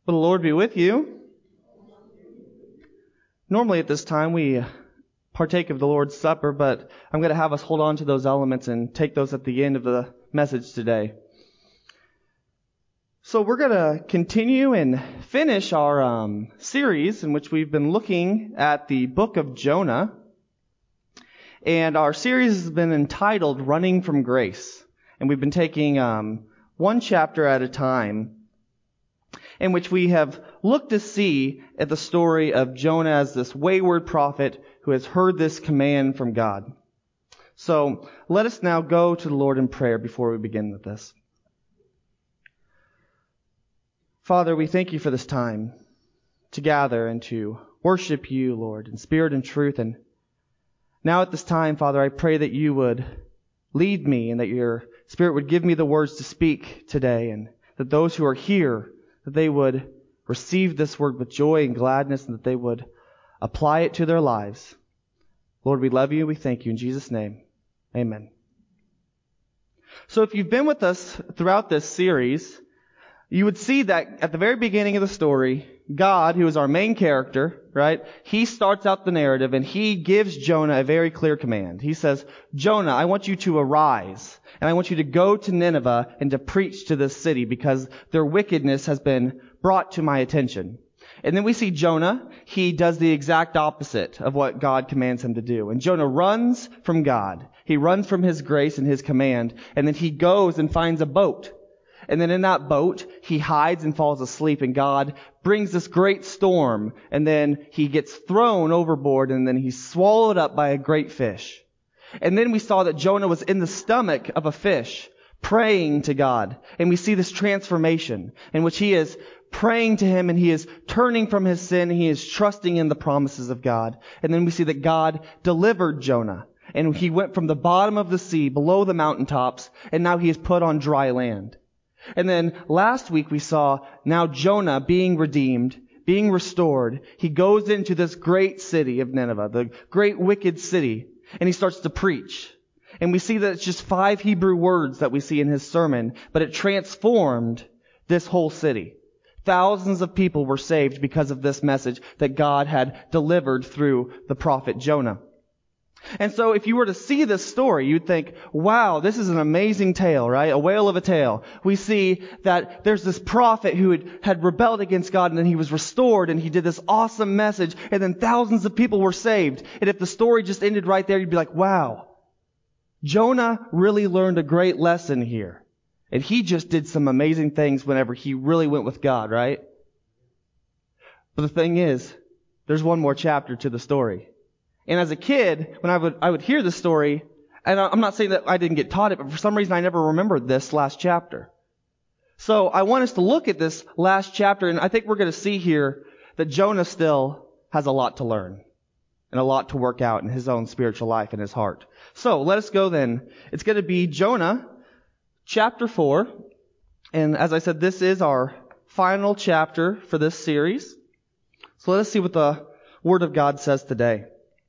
Will the Lord be with you? Normally at this time we partake of the Lord's Supper, but I'm going to have us hold on to those elements and take those at the end of the message today. So we're going to continue and finish our series in which we've been looking at the book of Jonah. And our series has been entitled Running from Grace. And we've been taking one chapter at a time, in which we have looked to see at the story of Jonah as this wayward prophet who has heard this command from God. So let us now go to the Lord in prayer before we begin with this. Father, we thank you for this time to gather and to worship you, Lord, in spirit and truth. And now at this time, Father, I pray that you would lead me and that your Spirit would give me the words to speak today, and that those who are here, that they would receive this word with joy and gladness, and that they would apply it to their lives. Lord, we love you. We thank you. In Jesus' name, amen. So if you've been with us throughout this series, you would see that at the very beginning of the story, God, who is our main character, right? He starts out the narrative and he gives Jonah a very clear command. He says, Jonah, I want you to arise and I want you to go to Nineveh and to preach to this city because their wickedness has been brought to my attention. And then we see Jonah. He does the exact opposite of what God commands him to do. And Jonah runs from God. He runs from his grace and his command. And then he goes and finds a boat. And then in that boat, he hides and falls asleep, and God brings this great storm, and then he gets thrown overboard, and then he's swallowed up by a great fish. And then we saw that Jonah was in the stomach of a fish, praying to God. And we see this transformation in which he is praying to him, and he is turning from his sin, and he is trusting in the promises of God. And then we see that God delivered Jonah, and he went from the bottom of the sea, below the mountaintops, and now he is put on dry land. And then last week we saw now Jonah being redeemed, being restored. He goes into this great city of Nineveh, the great wicked city, and he starts to preach. And we see that it's just 5 Hebrew words that we see in his sermon, but it transformed this whole city. Thousands of people were saved because of this message that God had delivered through the prophet Jonah. And so if you were to see this story, you'd think, wow, this is an amazing tale, right? A whale of a tale. We see that there's this prophet who had rebelled against God, and then he was restored, and he did this awesome message, and then thousands of people were saved. And if the story just ended right there, you'd be like, wow, Jonah really learned a great lesson here. And he just did some amazing things whenever he really went with God, right? But the thing is, there's one more chapter to the story. And as a kid, when I would hear this story, and I'm not saying that I didn't get taught it, but for some reason I never remembered this last chapter. So I want us to look at this last chapter, and I think we're going to see here that Jonah still has a lot to learn and a lot to work out in his own spiritual life and his heart. So let us go then. It's going to be Jonah chapter 4. And as I said, this is our final chapter for this series. So let us see what the Word of God says today.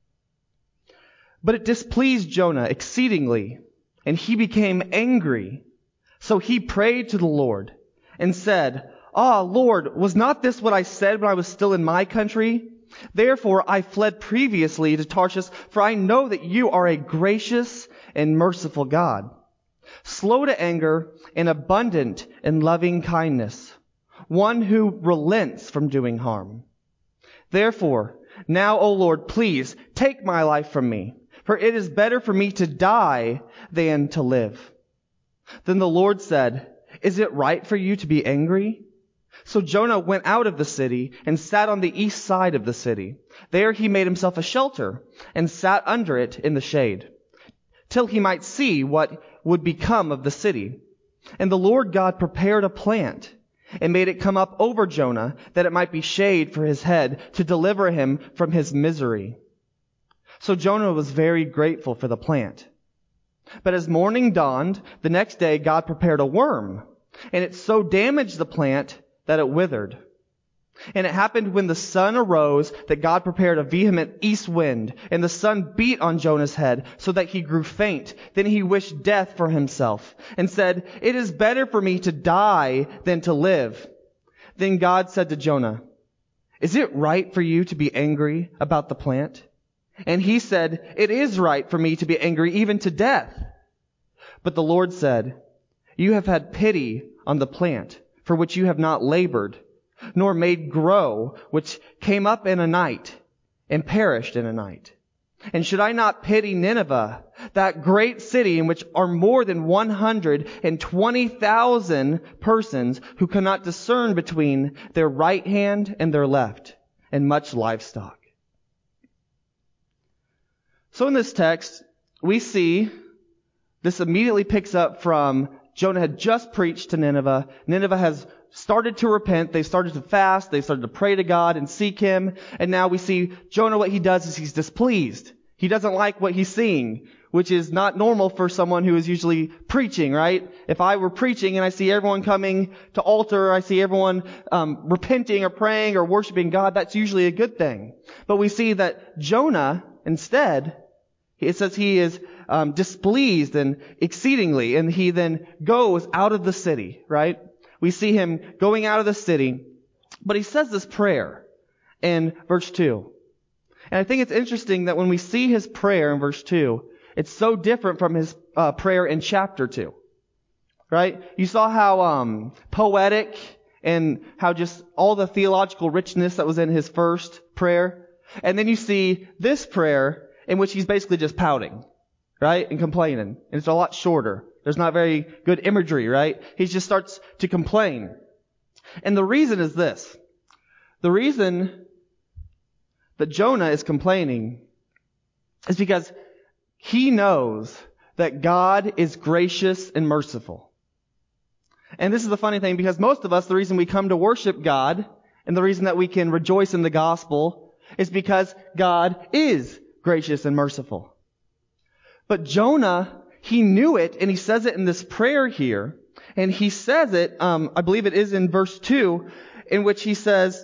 But it displeased Jonah exceedingly, and he became angry. So he prayed to the Lord and said, Ah, Lord, was not this what I said when I was still in my country? Therefore I fled previously to Tarshish, for I know that you are a gracious and merciful God, slow to anger and abundant in loving kindness, one who relents from doing harm. Therefore, now, O Lord, please take my life from me. For it is better for me to die than to live. Then the Lord said, Is it right for you to be angry? So Jonah went out of the city and sat on the east side of the city. There he made himself a shelter and sat under it in the shade, till he might see what would become of the city. And the Lord God prepared a plant and made it come up over Jonah, that it might be shade for his head, to deliver him from his misery. So Jonah was very grateful for the plant. But as morning dawned, the next day God prepared a worm, and it so damaged the plant that it withered. And it happened when the sun arose that God prepared a vehement east wind, and the sun beat on Jonah's head so that he grew faint. Then he wished death for himself and said, "It is better for me to die than to live." Then God said to Jonah, "Is it right for you to be angry about the plant?" And he said, "It is right for me to be angry even to death." But the Lord said, "You have had pity on the plant for which you have not labored, nor made grow, which came up in a night and perished in a night. And should I not pity Nineveh, that great city in which are more than 120,000 persons who cannot discern between their right hand and their left, and much livestock?" So in this text, we see this immediately picks up from Jonah had just preached to Nineveh. Nineveh has started to repent. They started to fast. They started to pray to God and seek Him. And now we see Jonah, what he does is he's displeased. He doesn't like what he's seeing, which is not normal for someone who is usually preaching, right? If I were preaching and I see everyone coming to altar, I see everyone repenting or praying or worshiping God, that's usually a good thing. But we see that Jonah, instead, it says he is displeased and exceedingly, and he then goes out of the city, right? We see him going out of the city, but he says this prayer in verse 2. And I think it's interesting that when we see his prayer in verse 2, it's so different from his prayer in chapter 2, right? You saw how poetic and how just all the theological richness that was in his first prayer. And then you see this prayer in which he's basically just pouting, right? And complaining. And it's a lot shorter. There's not very good imagery, right? He just starts to complain. And the reason is this. The reason that Jonah is complaining is because he knows that God is gracious and merciful. And this is the funny thing, because most of us, the reason we come to worship God and the reason that we can rejoice in the gospel is because God is gracious and merciful. But Jonah, he knew it, and he says it in this prayer here. And he says it, I believe it is in verse 2, in which he says,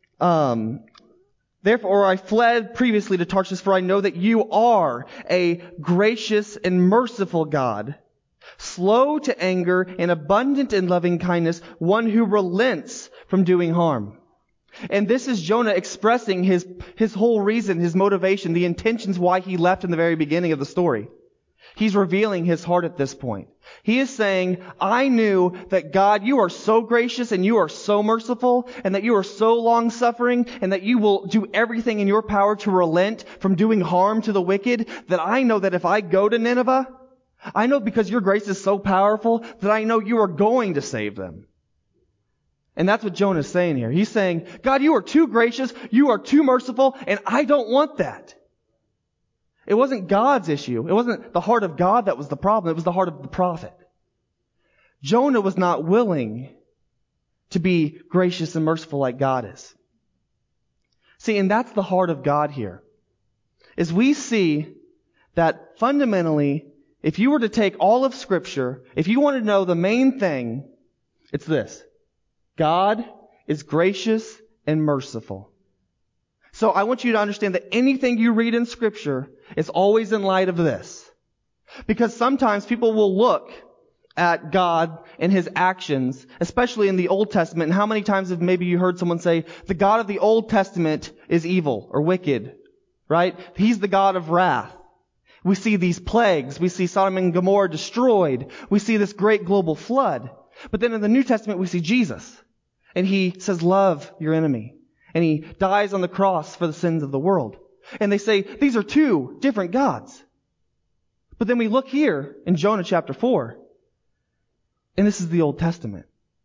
"Therefore I fled previously to Tarshish, for I know that you are a gracious and merciful God, slow to anger and abundant in loving kindness, one who relents from doing harm." And this is Jonah expressing his whole reason, his motivation, the intentions why he left in the very beginning of the story. He's revealing his heart at this point. He is saying, "I knew that God, you are so gracious and you are so merciful and that you are so long-suffering and that you will do everything in your power to relent from doing harm to the wicked, that I know that if I go to Nineveh, I know because your grace is so powerful that I know you are going to save them." And that's what Jonah is saying here. He's saying, "God, you are too gracious, you are too merciful, and I don't want that." It wasn't God's issue. It wasn't the heart of God that was the problem. It was the heart of the prophet. Jonah was not willing to be gracious and merciful like God is. See, and that's the heart of God here. Is we see that fundamentally, if you were to take all of Scripture, if you want to know the main thing, it's this. God is gracious and merciful. So I want you to understand that anything you read in Scripture is always in light of this. Because sometimes people will look at God and His actions, especially in the Old Testament. And how many times have maybe you heard someone say, the God of the Old Testament is evil or wicked, right? He's the God of wrath. We see these plagues. We see Sodom and Gomorrah destroyed. We see this great global flood. But then in the New Testament, we see Jesus. And He says, love your enemy. And He dies on the cross for the sins of the world. And they say, these are two different gods. But then we look here in Jonah chapter 4. And this is the Old Testament.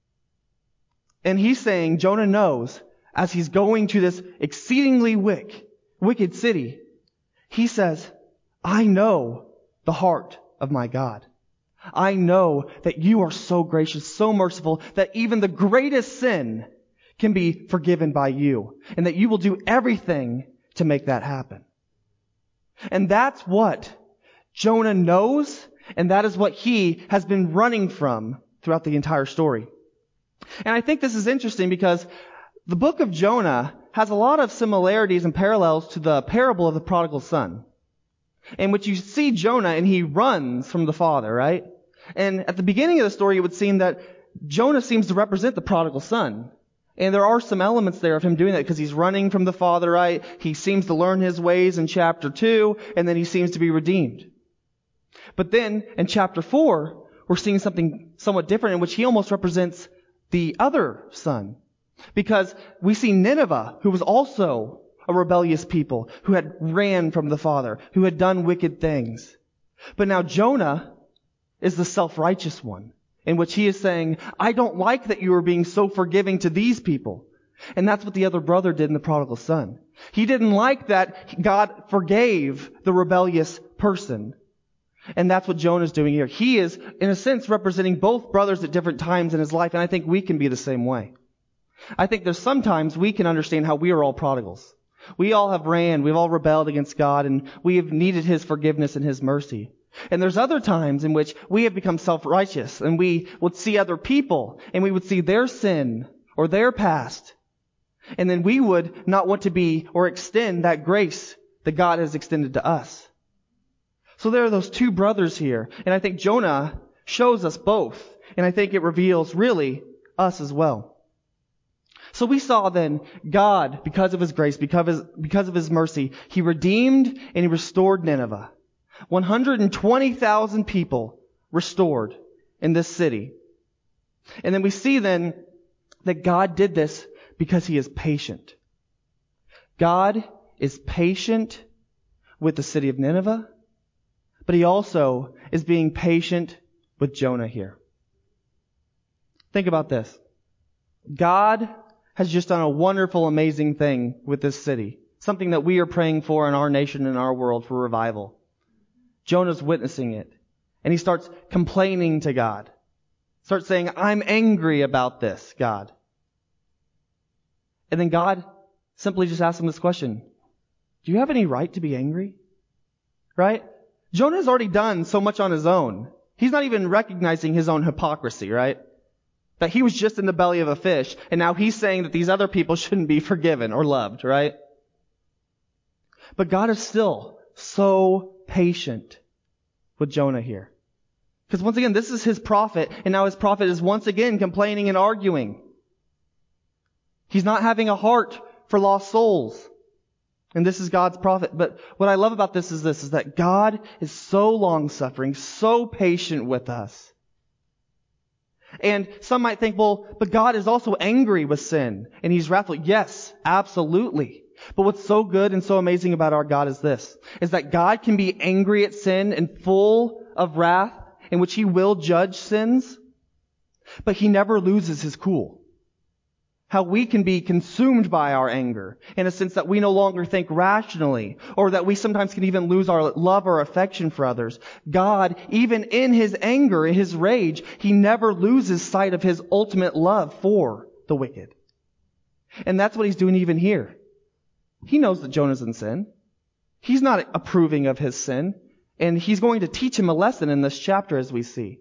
And he's saying, Jonah knows, as he's going to this exceedingly wicked city, he says, I know the heart of my God. I know that you are so gracious, so merciful, that even the greatest sin can be forgiven by you. And that you will do everything to make that happen. And that's what Jonah knows, and that is what he has been running from throughout the entire story. And I think this is interesting because the book of Jonah has a lot of similarities and parallels to the parable of the prodigal son, in which you see Jonah and he runs from the father, right? And at the beginning of the story, it would seem that Jonah seems to represent the prodigal son. And there are some elements there of him doing that because he's running from the Father, right? He seems to learn his ways in chapter 2, and then he seems to be redeemed. But then in chapter 4, we're seeing something somewhat different in which he almost represents the other son. Because we see Nineveh, who was also a rebellious people, who had ran from the Father, who had done wicked things. But now Jonah is the self-righteous one, in which he is saying, I don't like that you are being so forgiving to these people. And that's what the other brother did in the prodigal son. He didn't like that God forgave the rebellious person. And that's what Jonah's doing here. He is, in a sense, representing both brothers at different times in his life, and I think we can be the same way. I think there's sometimes we can understand how we are all prodigals. We all have ran, we've all rebelled against God, and we have needed His forgiveness and His mercy. And there's other times in which we have become self-righteous, and we would see other people, and we would see their sin or their past, and then we would not want to be or extend that grace that God has extended to us. So there are those two brothers here, and I think Jonah shows us both, and I think it reveals really us as well. So we saw then God, because of His grace, because of His mercy, He redeemed and He restored Nineveh. 120,000 people restored in this city. And then we see then that God did this because He is patient. God is patient with the city of Nineveh, but He also is being patient with Jonah here. Think about this. God has just done a wonderful, amazing thing with this city. Something that we are praying for in our nation and our world for revival. Jonah's witnessing it. And he starts complaining to God. Starts saying, I'm angry about this, God. And then God simply just asks him this question. Do you have any right to be angry? Right? Jonah's already done so much on his own. He's not even recognizing his own hypocrisy, right? That he was just in the belly of a fish, and now he's saying that these other people shouldn't be forgiven or loved, right? But God is still so patient with Jonah here. Because once again, this is his prophet, and now his prophet is once again complaining and arguing. He's not having a heart for lost souls. And this is God's prophet. But what I love about this is that God is so long-suffering, so patient with us. And some might think, well, but God is also angry with sin, and He's wrathful. Yes, absolutely. But what's so good and so amazing about our God is this, is that God can be angry at sin and full of wrath, in which He will judge sins, but He never loses His cool. How we can be consumed by our anger, in a sense that we no longer think rationally, or that we sometimes can even lose our love or affection for others. God, even in His anger, in His rage, He never loses sight of His ultimate love for the wicked. And that's what He's doing even here. He knows that Jonah's in sin. He's not approving of his sin, and He's going to teach him a lesson in this chapter as we see.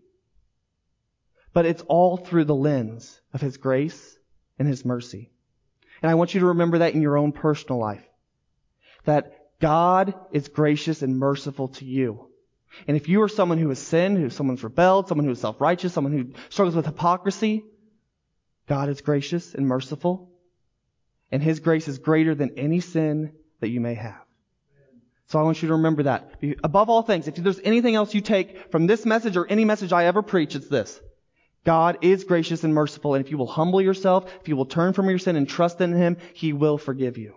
But it's all through the lens of His grace and His mercy. And I want you to remember that in your own personal life. That God is gracious and merciful to you. And if you are someone who has sinned, who someone's rebelled, someone who is self-righteous, someone who struggles with hypocrisy, God is gracious and merciful. And His grace is greater than any sin that you may have. So I want you to remember that. Above all things, if there's anything else you take from this message or any message I ever preach, it's this. God is gracious and merciful, and if you will humble yourself, if you will turn from your sin and trust in Him, He will forgive you.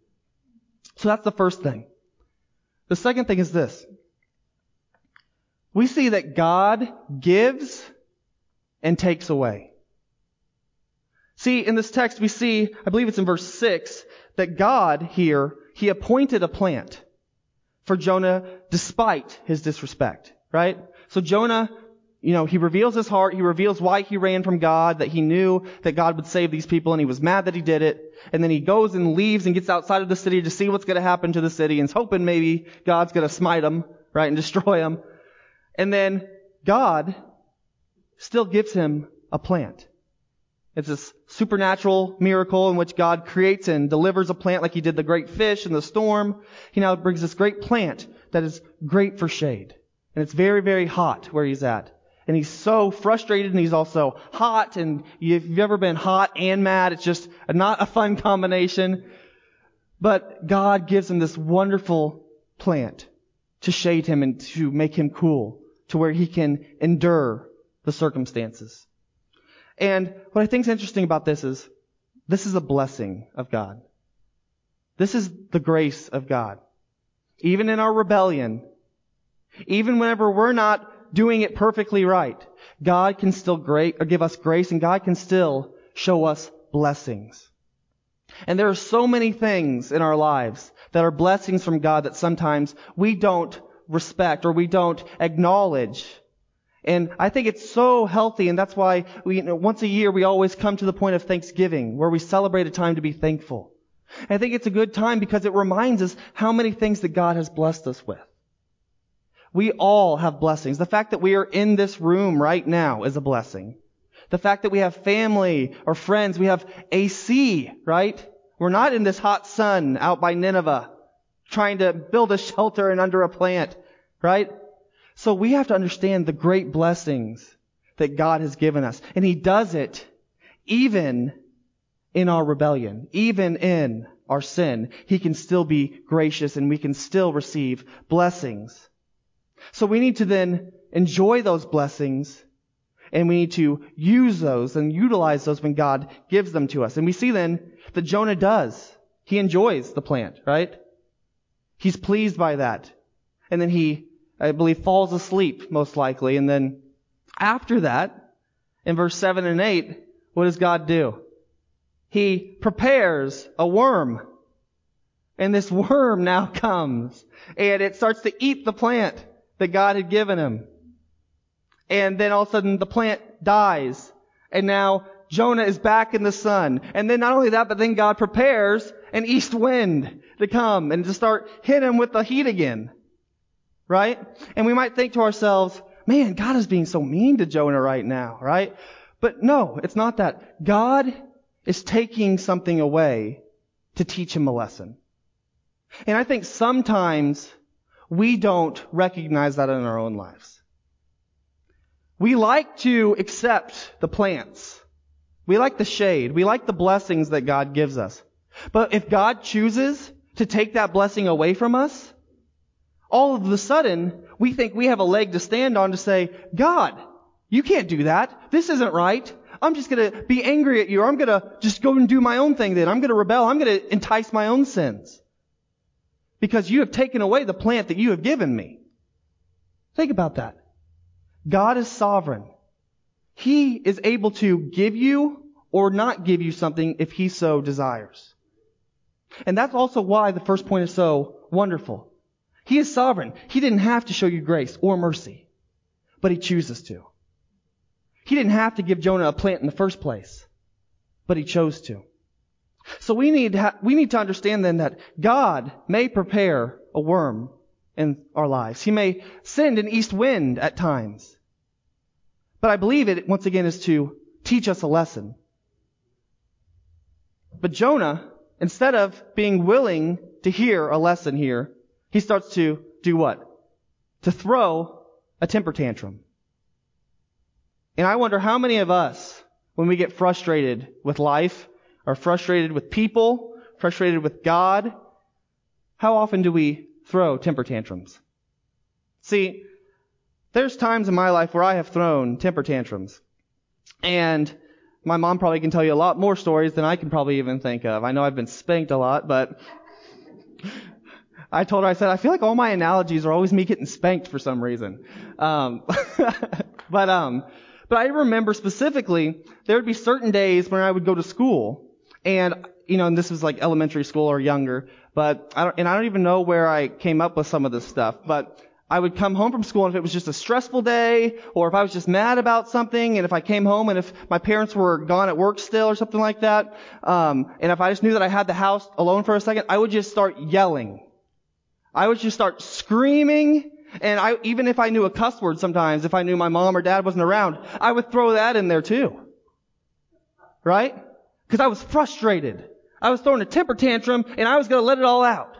So that's the first thing. The second thing is this. We see that God gives and takes away. See, in this text we see, I believe it's in verse 6, that God here, He appointed a plant for Jonah despite his disrespect, right? So Jonah, he reveals his heart. He reveals why he ran from God, that he knew that God would save these people, and he was mad that He did it. And then he goes and leaves and gets outside of the city to see what's going to happen to the city, and is hoping maybe God's going to smite him, right, and destroy him. And then God still gives him a plant. It's this supernatural miracle in which God creates and delivers a plant like He did the great fish in the storm. He now brings this great plant that is great for shade. And it's very, very hot where he's at. And he's so frustrated, and he's also hot. And if you've ever been hot and mad, it's just not a fun combination. But God gives him this wonderful plant to shade him and to make him cool, to where he can endure the circumstances. And what I think is interesting about this is a blessing of God. This is the grace of God. Even in our rebellion, even whenever we're not doing it perfectly right, God can still give us grace, and God can still show us blessings. And there are so many things in our lives that are blessings from God that sometimes we don't respect or we don't acknowledge. And I think it's so healthy, and that's why once a year we always come to the point of Thanksgiving, where we celebrate a time to be thankful. And I think it's a good time because it reminds us how many things that God has blessed us with. We all have blessings. The fact that we are in this room right now is a blessing. The fact that we have family or friends, we have AC, right? We're not in this hot sun out by Nineveh trying to build a shelter and under a plant, right? So we have to understand the great blessings that God has given us. And He does it even in our rebellion, even in our sin. He can still be gracious, and we can still receive blessings. So we need to then enjoy those blessings, and we need to use those and utilize those when God gives them to us. And we see then that Jonah does. He enjoys the plant, right? He's pleased by that. And then he, I believe, falls asleep, most likely. And then after that, in verse 7 and 8, what does God do? He prepares a worm. And this worm now comes, and it starts to eat the plant that God had given him. And then all of a sudden the plant dies. And now Jonah is back in the sun. And then not only that, but then God prepares an east wind to come and to start hitting him with the heat again. Right? And we might think to ourselves, man, God is being so mean to Jonah right now, right? But no, it's not that. God is taking something away to teach him a lesson. And I think sometimes we don't recognize that in our own lives. We like to accept the plants. We like the shade. We like the blessings that God gives us. But if God chooses to take that blessing away from us, all of a sudden, we think we have a leg to stand on to say, God, you can't do that. This isn't right. I'm just going to be angry at you. Or I'm going to just go and do my own thing then. I'm going to rebel. I'm going to entice my own sins. Because you have taken away the plant that you have given me. Think about that. God is sovereign. He is able to give you or not give you something if He so desires. And that's also why the first point is so wonderful. He is sovereign. He didn't have to show you grace or mercy, but He chooses to. He didn't have to give Jonah a plant in the first place, but He chose to. So we need to understand then that God may prepare a worm in our lives. He may send an east wind at times. But I believe it, once again, is to teach us a lesson. But Jonah, instead of being willing to hear a lesson here, he starts to do what? To throw a temper tantrum. And I wonder how many of us, when we get frustrated with life, are frustrated with people, frustrated with God, how often do we throw temper tantrums? See, there's times in my life where I have thrown temper tantrums. And my mom probably can tell you a lot more stories than I can probably even think of. I know I've been spanked a lot, but I told her, I said, I feel like all my analogies are always me getting spanked for some reason. But I remember specifically, there would be certain days when I would go to school, and this was like elementary school or younger, but I don't even know where I came up with some of this stuff, but I would come home from school, and if it was just a stressful day, or if I was just mad about something, and if I came home and if my parents were gone at work still or something like that, and if I just knew that I had the house alone for a second, I would just start yelling. I would just start screaming, and even if I knew a cuss word sometimes, if I knew my mom or dad wasn't around, I would throw that in there too. Right? Because I was frustrated. I was throwing a temper tantrum, and I was going to let it all out.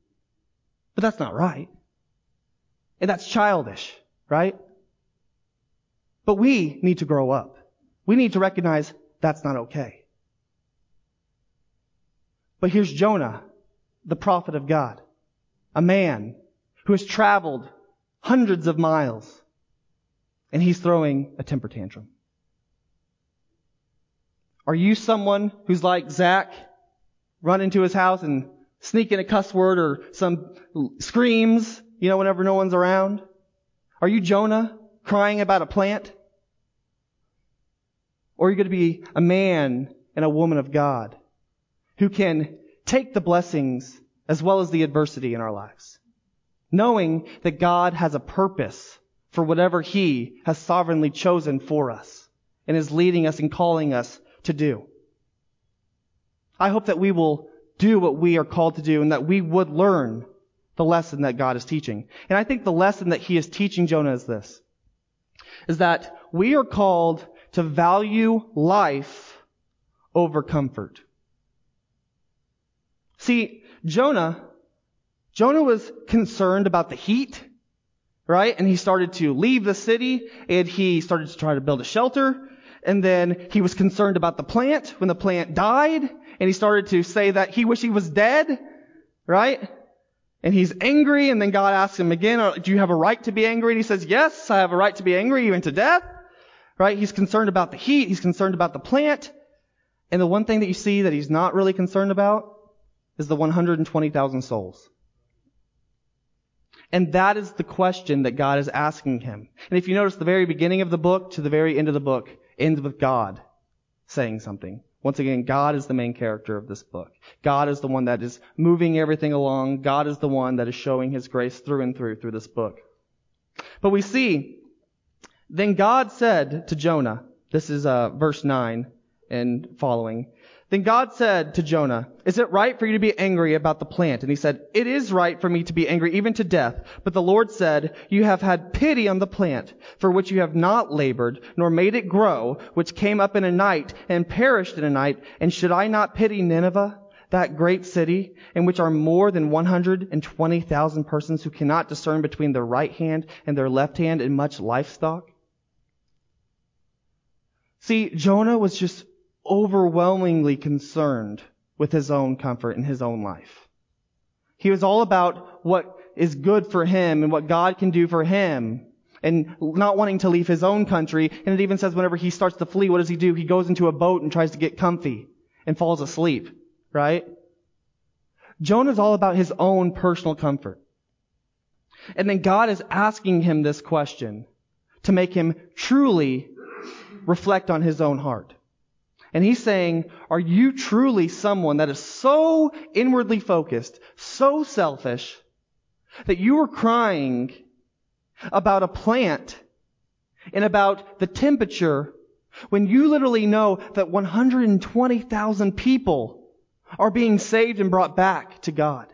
But that's not right. And that's childish, right? But we need to grow up. We need to recognize that's not okay. But here's Jonah, the prophet of God, a man who has traveled hundreds of miles, and he's throwing a temper tantrum. Are you someone who's like Zach, run into his house and sneak in a cuss word or some screams, whenever no one's around? Are you Jonah, crying about a plant? Or are you going to be a man and a woman of God who can take the blessings as well as the adversity in our lives, knowing that God has a purpose for whatever He has sovereignly chosen for us and is leading us and calling us to do? I hope that we will do what we are called to do and that we would learn the lesson that God is teaching. And I think the lesson that He is teaching Jonah is this, is that we are called to value life over comfort. See, Jonah was concerned about the heat, right? And he started to leave the city and he started to try to build a shelter. And then he was concerned about the plant when the plant died. And he started to say that he wished he was dead, right? And he's angry. And then God asks him again, do you have a right to be angry? And he says, yes, I have a right to be angry, even to death, right? He's concerned about the heat. He's concerned about the plant. And the one thing that you see that he's not really concerned about is the 120,000 souls. And that is the question that God is asking him. And if you notice, the very beginning of the book to the very end of the book ends with God saying something. Once again, God is the main character of this book. God is the one that is moving everything along. God is the one that is showing His grace through and through this book. But we see, then God said to Jonah, this is verse 9 and following, then God said to Jonah, is it right for you to be angry about the plant? And he said, it is right for me to be angry even to death. But the Lord said, you have had pity on the plant for which you have not labored, nor made it grow, which came up in a night and perished in a night. And should I not pity Nineveh, that great city, in which are more than 120,000 persons who cannot discern between their right hand and their left hand and much livestock? See, Jonah was just overwhelmingly concerned with his own comfort in his own life. He was all about what is good for him and what God can do for him, and not wanting to leave his own country. And it even says whenever he starts to flee, what does he do? He goes into a boat and tries to get comfy and falls asleep, right? Jonah's all about his own personal comfort. And then God is asking him this question to make him truly reflect on his own heart. And He's saying, are you truly someone that is so inwardly focused, so selfish, that you are crying about a plant and about the temperature when you literally know that 120,000 people are being saved and brought back to God?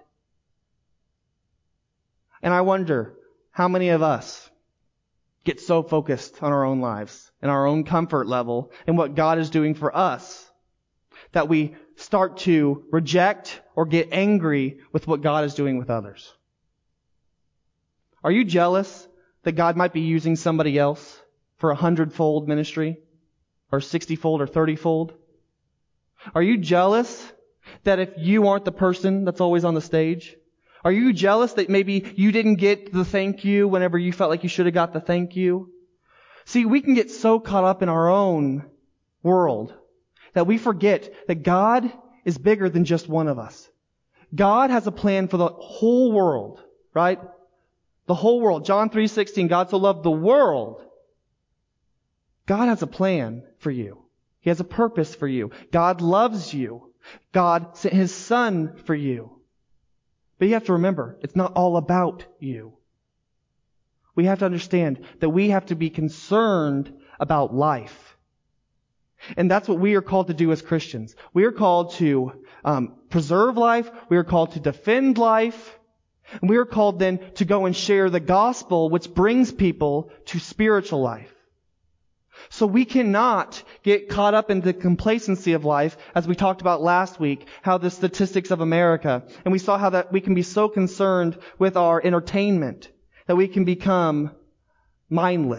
And I wonder how many of us get so focused on our own lives and our own comfort level and what God is doing for us that we start to reject or get angry with what God is doing with others. Are you jealous that God might be using somebody else for 100-fold ministry or 60-fold or 30-fold? Are you jealous that if you aren't the person that's always on the stage? Are you jealous that maybe you didn't get the thank you whenever you felt like you should have got the thank you? See, we can get so caught up in our own world that we forget that God is bigger than just one of us. God has a plan for the whole world, right? The whole world. John 3:16, God so loved the world. God has a plan for you. He has a purpose for you. God loves you. God sent His Son for you. But you have to remember, it's not all about you. We have to understand that we have to be concerned about life. And that's what we are called to do as Christians. We are called to preserve life. We are called to defend life. And we are called then to go and share the gospel, which brings people to spiritual life. So we cannot get caught up in the complacency of life, as we talked about last week, how the statistics of America, and we saw how that we can be so concerned with our entertainment that we can become mindless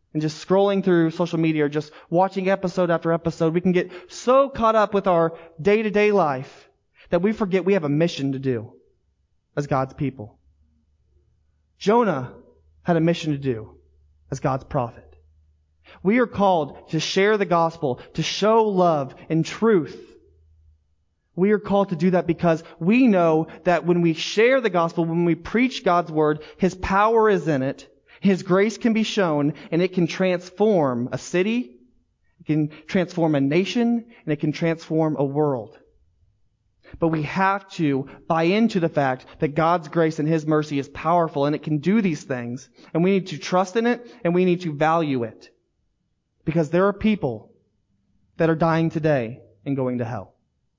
and just scrolling through social media or just watching episode after episode, we can get so caught up with our day-to-day life that we forget we have a mission to do as God's people. Jonah had a mission to do as God's prophet. We are called to share the gospel, to show love and truth. We are called to do that because we know that when we share the gospel, when we preach God's word, His power is in it. His grace can be shown, and it can transform a city, it can transform a nation, and it can transform a world. But we have to buy into the fact that God's grace and His mercy is powerful, and it can do these things. And we need to trust in it, and we need to value it. Because there are people that are dying today and going to hell.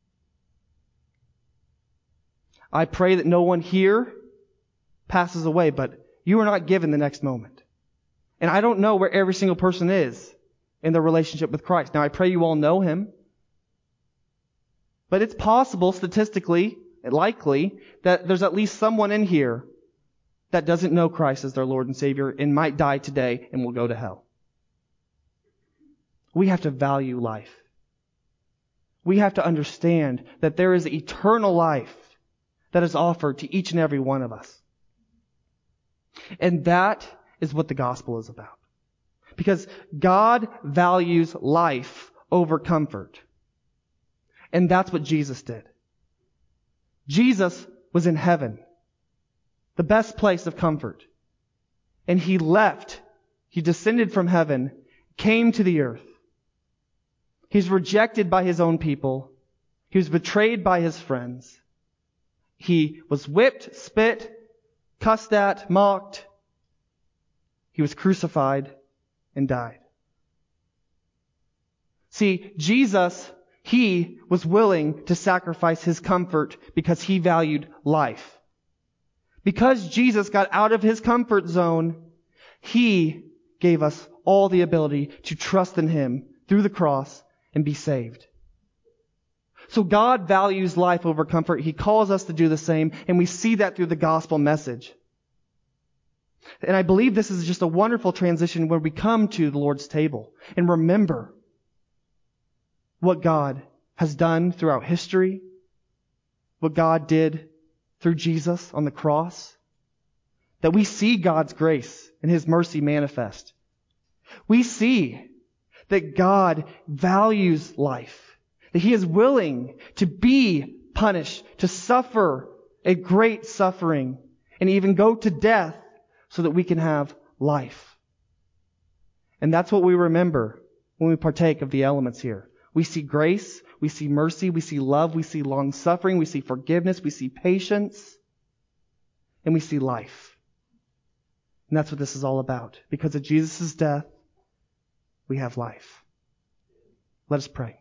I pray that no one here passes away, but you are not given the next moment. And I don't know where every single person is in their relationship with Christ. Now, I pray you all know Him. But it's possible, statistically, likely, that there's at least someone in here that doesn't know Christ as their Lord and Savior and might die today and will go to hell. We have to value life. We have to understand that there is eternal life that is offered to each and every one of us. And that is what the gospel is about. Because God values life over comfort. And that's what Jesus did. Jesus was in heaven, the best place of comfort. And He left. He descended from heaven, came to the earth. He's rejected by His own people. He was betrayed by His friends. He was whipped, spit, cussed at, mocked. He was crucified and died. See, Jesus, He was willing to sacrifice His comfort because He valued life. Because Jesus got out of His comfort zone, He gave us all the ability to trust in Him through the cross and be saved. So God values life over comfort. He calls us to do the same, and we see that through the gospel message. And I believe this is just a wonderful transition where we come to the Lord's table and remember what God has done throughout history, what God did through Jesus on the cross, that we see God's grace and His mercy manifest. We see that God values life, that He is willing to be punished, to suffer a great suffering, and even go to death so that we can have life. And that's what we remember when we partake of the elements here. We see grace, we see mercy, we see love, we see long suffering, we see forgiveness, we see patience, and we see life. And that's what this is all about. Because of Jesus' death, we have life. Let us pray.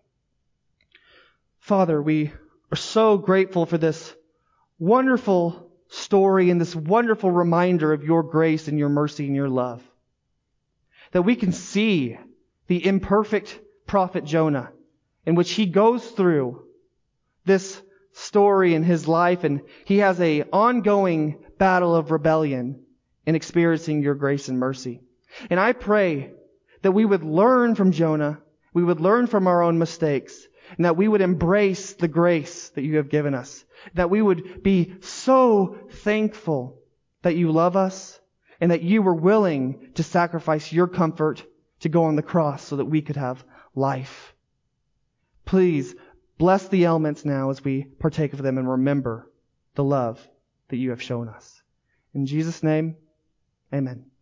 Father, we are so grateful for this wonderful story and this wonderful reminder of Your grace and Your mercy and Your love. That we can see the imperfect prophet Jonah, in which he goes through this story in his life, and he has an ongoing battle of rebellion in experiencing Your grace and mercy. And I pray that we would learn from Jonah, we would learn from our own mistakes, and that we would embrace the grace that You have given us. That we would be so thankful that You love us and that You were willing to sacrifice Your comfort to go on the cross so that we could have life. Please bless the elements now as we partake of them and remember the love that You have shown us. In Jesus' name, amen.